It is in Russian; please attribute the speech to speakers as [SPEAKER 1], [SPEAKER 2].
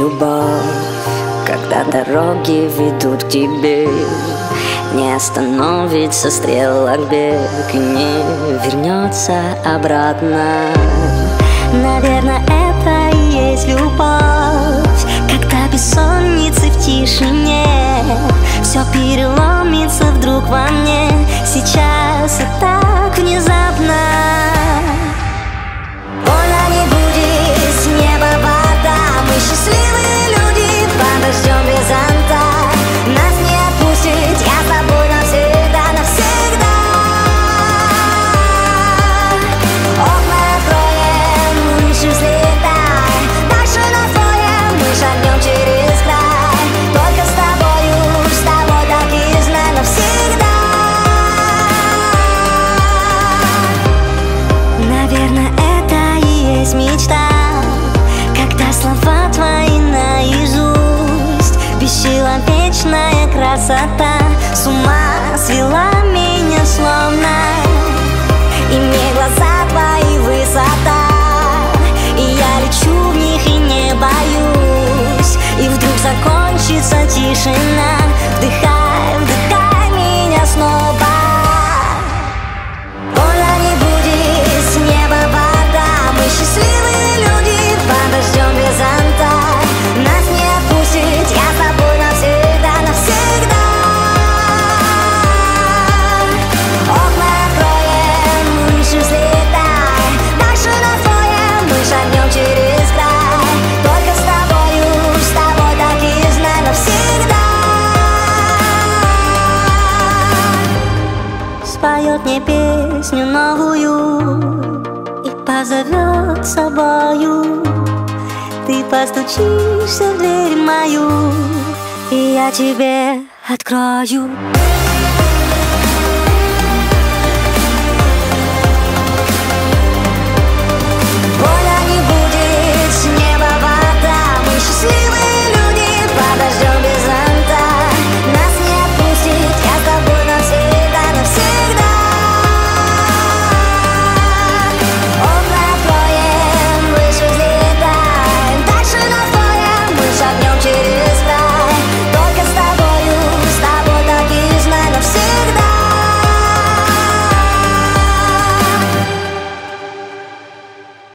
[SPEAKER 1] любовь, когда дороги ведут к тебе. Не остановится стрелок бег и не вернется обратно.
[SPEAKER 2] Наверное, это и есть любовь, когда бессонницы в тишине. Все переломится вдруг во мне сейчас и так внезапно. Больно не будет, с неба вода. Мы счастливые люди, подождем без зонта. Нас не отпустит, я с тобой навсегда, навсегда. Окна откроем, выше взлетай. Дальше настроем, мы шагнем через край. Только с тобой так и знай навсегда. Наверное, это и есть мечта, когда слова твои наизусть. Бесчеловечная красота с ума свела меня словно. И мне глаза твои высота, и я лечу в них и не боюсь. И вдруг закончится тишина. Вдыхай, вдыхай меня снова. Больно не будет, с неба вода. Мы счастливые люди, подождем без зонта. Нас не отпустит, я с тобой навсегда, навсегда. Окна откроем, выше взлетай. Дальше настроем, мы шагнем через край. Только с тобой так и знай навсегда. Споет мне песню новую и позовет с собою. Ты постучишься в дверь мою, и я тебе открою.